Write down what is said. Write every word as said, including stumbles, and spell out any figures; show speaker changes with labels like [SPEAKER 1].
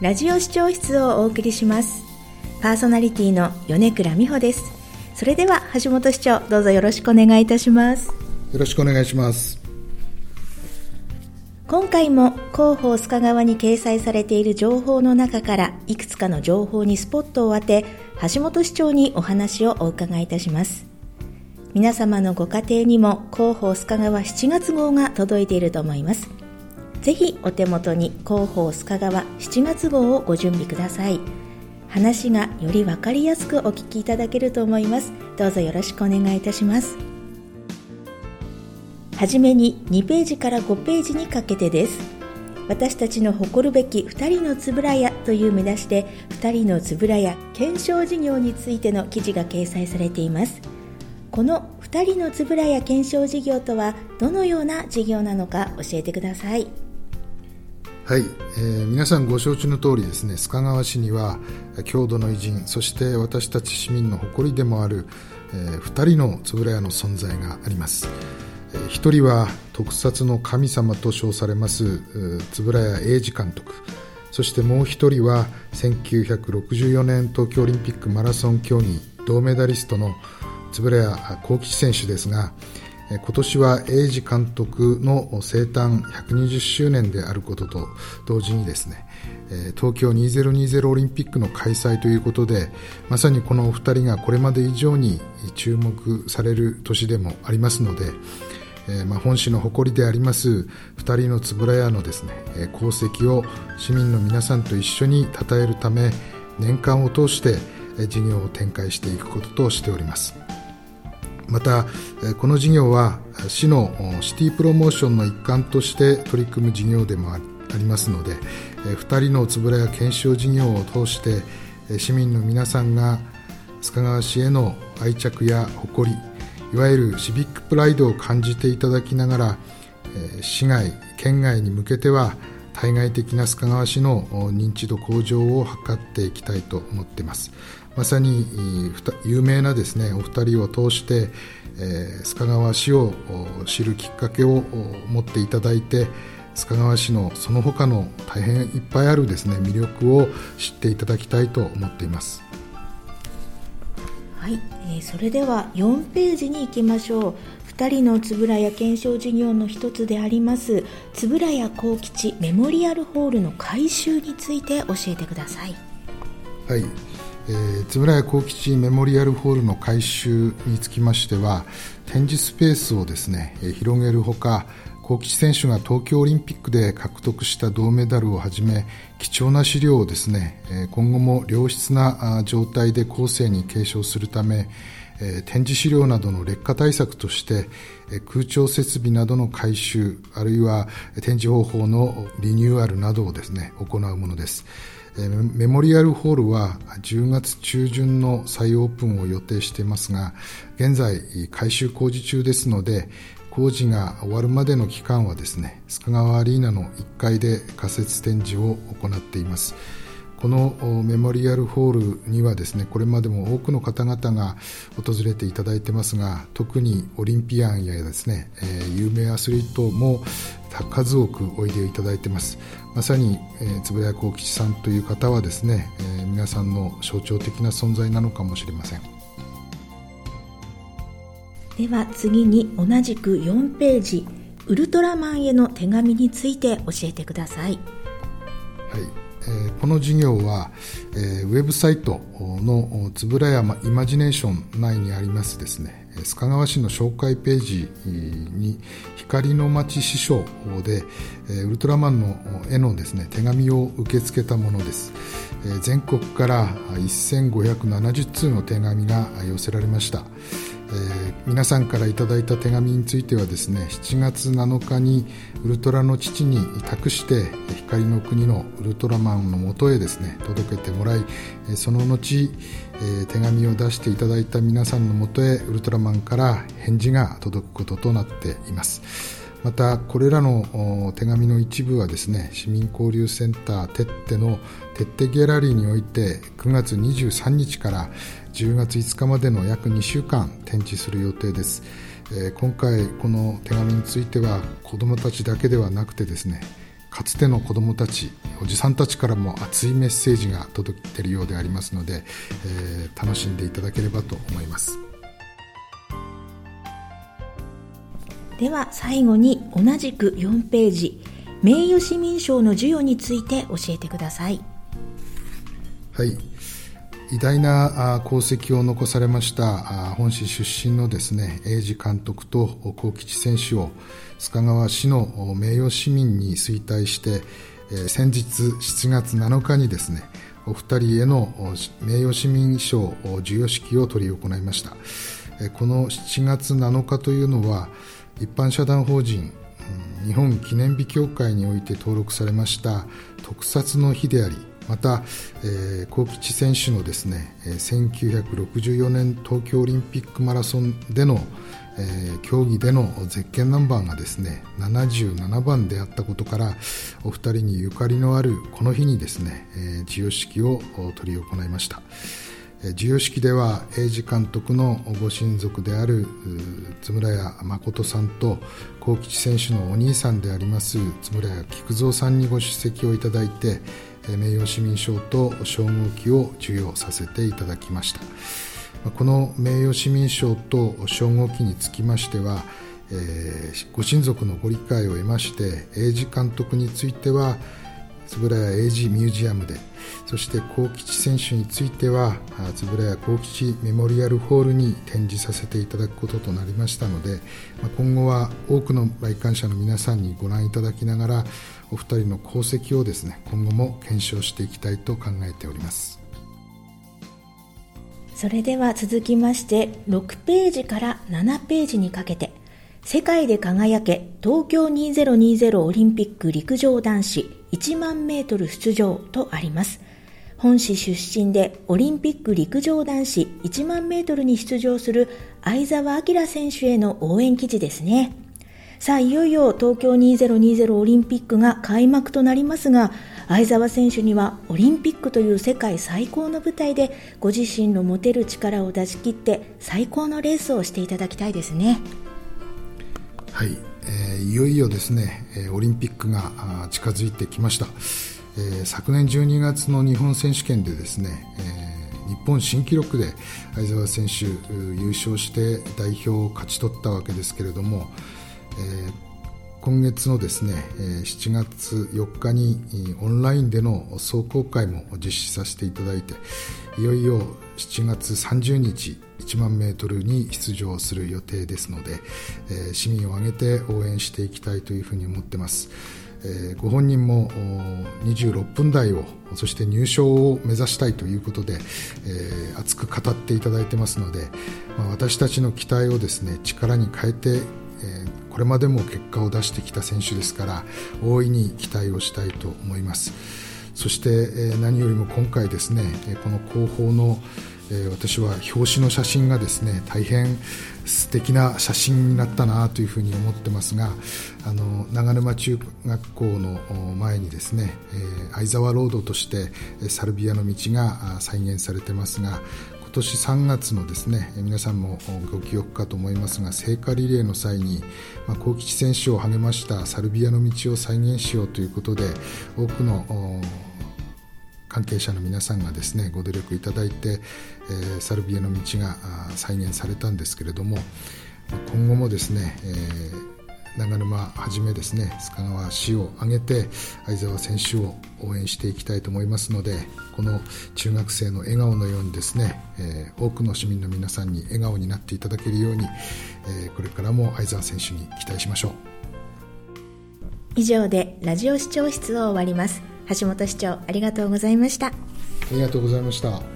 [SPEAKER 1] ラジオ視聴室をお送りします。パーソナリティの米倉美穂です。それでは橋本市長、どうぞよろしくお願いいたします。
[SPEAKER 2] よろしくお願いします。
[SPEAKER 1] 今回も広報須賀川に掲載されている情報の中からいくつかの情報にスポットを当て、橋本市長にお話をお伺いいたします。皆様のご家庭にも広報須賀川しちがつ号が届いていると思います。ぜひお手元に広報須賀川しちがつ号をご準備ください。話がより分かりやすくお聞きいただけると思います。どうぞよろしくお願いいたします。はじめににページからごページにかけてです。私たちの誇るべきふたりのつぶらやという見出しで、ふたりのつぶらや検証事業についての記事が掲載されています。このふたりのつぶらや検証事業とはどのような事業なのか教えてください。
[SPEAKER 2] はい、えー、皆さんご承知の通りですね、須賀川市には郷土の偉人、そして私たち市民の誇りでもある、えー、ふたりのつぶらやの存在があります。えー、ひとりは特撮の神様と称されます円谷英二監督、そしてもうひとりはせんきゅうひゃくろくじゅうよねん東京オリンピックマラソン競技銅メダリストの円谷幸吉選手ですが、今年は英二監督の生誕ひゃくにじゅっしゅうねんであることと同時にですね、東京にせんにじゅうオリンピックの開催ということで、まさにこのお二人がこれまで以上に注目される年でもありますので、えーまあ、本市の誇りでありますふたりのつぶらやのですね、功績を市民の皆さんと一緒に称えるため、年間を通して事業を展開していくこととしております。またこの事業は市のシティプロモーションの一環として取り組む事業でもありますので、ふたりのつぶらや検証事業を通して市民の皆さんが須賀川市への愛着や誇り、いわゆるシビックプライドを感じていただきながら、市外県外に向けては対外的な須賀川市の認知度向上を図っていきたいと思っています。まさに有名なですねお二人を通して、えー、須賀川市を知るきっかけを持っていただいて、須賀川市のその他の大変いっぱいあるですね魅力を知っていただきたいと思っています。
[SPEAKER 1] はい、えー、それではよんページに行きましょう。ふたりのつぶらや検証事業の一つであります円谷幸吉メモリアルホールの改修について教えてください。
[SPEAKER 2] はい、えー、円谷幸吉メモリアルホールの改修につきましては、展示スペースをですね、えー、広げるほか、幸吉選手が東京オリンピックで獲得した銅メダルをはじめ貴重な資料をですね、えー、今後も良質な状態で後世に継承するため、えー、展示資料などの劣化対策として、えー、空調設備などの改修、あるいは展示方法のリニューアルなどをですね行うものです。メモリアルホールはじゅうがつちゅうじゅんの再オープンを予定していますが、現在改修工事中ですので、工事が終わるまでの期間はですね、須賀川アリーナのいっかいで仮設展示を行っています。このメモリアルホールにはですね、これまでも多くの方々が訪れていただいてますが、特にオリンピアンやですね、えー、有名アスリートも数多くおいでいただいています。まさに、えー、円谷幸吉さんという方はですね、えー、皆さんの象徴的な存在なのかもしれません。
[SPEAKER 1] では次に同じくよんページ、ウルトラマンへの手紙について教えてください。
[SPEAKER 2] はい、えー、この事業は、えー、ウェブサイトのつぶらやイマジネーション内にありますですね、須賀川市の紹介ページに光の町支所で、えー、ウルトラマンの絵のですね手紙を受け付けたものです。えー、全国からせんごひゃくななじゅっつうの手紙が寄せられました。えー、皆さんからいただいた手紙についてはですね、しちがつなのかにウルトラの父に託して光の国のウルトラマンのもとへですね届けてもらい、その後、えー、手紙を出していただいた皆さんのもとへウルトラマンから返事が届くこととなっています。またこれらの手紙の一部はですね、市民交流センターテッテのテッテギャラリーにおいてくがつにじゅうさんにちからじゅうがついつかまでの約にしゅうかん展示する予定です。えー、今回この手紙については子どもたちだけではなくてですね、 かつての子どもたち、おじさんたちからも熱いメッセージが届いているようでありますので、えー、楽しんでいただければと思います。
[SPEAKER 1] では最後に同じくよんページ、名誉市民賞の授与について教えてください。
[SPEAKER 2] はい、偉大な功績を残されました本市出身のですね、英二監督と幸吉選手を須賀川市の名誉市民に推戴して、先日しちがつなのかにですね、お二人への名誉市民賞授与式を執り行いました。このしちがつなのかというのは、一般社団法人日本記念日協会において登録されました特撮の日であり、また、えー、幸吉選手のですね、せんきゅうひゃくろくじゅうよねん東京オリンピックマラソンでの、えー、競技でのゼッケンナンバーがですねななじゅうななばんであったことから、お二人にゆかりのあるこの日にですね、えー、授与式を執り行いました。授与式では英二監督のご親族である円谷誠さんと幸吉選手のお兄さんであります円谷菊蔵さんにご出席をいただいて、名誉市民賞と称号旗を授与させていただきました。この名誉市民賞と称号旗につきましては、えー、ご親族のご理解を得まして、英二監督については円谷英二ミュージアムで、そして幸吉選手については円谷幸吉メモリアルホールに展示させていただくこととなりましたので、今後は多くの来館者の皆さんにご覧いただきながら、お二人の功績をですね、今後も検証していきたいと考えております。
[SPEAKER 1] それでは続きましてろくページからななページにかけて、世界で輝け東京にせんにじゅうオリンピック陸上男子いちまんメートル出場とあります。本市出身でオリンピック陸上男子いちまんメートルに出場する相澤晃選手への応援記事ですね。さあ、いよいよ東京にせんにじゅうオリンピックが開幕となりますが、相澤選手にはオリンピックという世界最高の舞台でご自身の持てる力を出し切って最高のレースをしていただきたいですね。
[SPEAKER 2] はい、えー、いよいよですね、オリンピックが近づいてきました。えー、昨年じゅうにがつの日本選手権でですね、えー、日本新記録で相澤選手優勝して代表を勝ち取ったわけですけれども、えー、今月のですね、しちがつよっかにオンラインでの壮行会も実施させていただいて、いよいよしちがつさんじゅうにちいちまんメートルに出場する予定ですので、えー、市民を挙げて応援していきたいというふうに思ってます。えー、ご本人もにじゅうろっぷん台を、そして入賞を目指したいということで、えー、熱く語っていただいてますので、まあ、私たちの期待をですね、力に変えて、えー、これまでも結果を出してきた選手ですから、大いに期待をしたいと思います。そして、えー、何よりも今回ですね、この後方のえー、私は表紙の写真がですね、大変素敵な写真になったなというふうに思ってますが、あの長沼中学校の前にですね、えー、相沢ロードとしてサルビアの道が再現されてますが、今年さんがつのですね、皆さんもご記憶かと思いますが、聖火リレーの際に、まあ、幸吉選手を励ましたサルビアの道を再現しようということで、多くの関係者の皆さんがですね、ご努力いただいて、えー、サルビアの道が再現されたんですけれども、今後もですね、えー、長沼はじめですね、須賀川市を挙げて相澤選手を応援していきたいと思いますので、この中学生の笑顔のようにですね、えー、多くの市民の皆さんに笑顔になっていただけるように、えー、これからも相澤選手に期待しましょう。
[SPEAKER 1] 以上でラジオ視聴室を終わります。橋本市長、ありがとうございました。
[SPEAKER 2] ありがとうございました。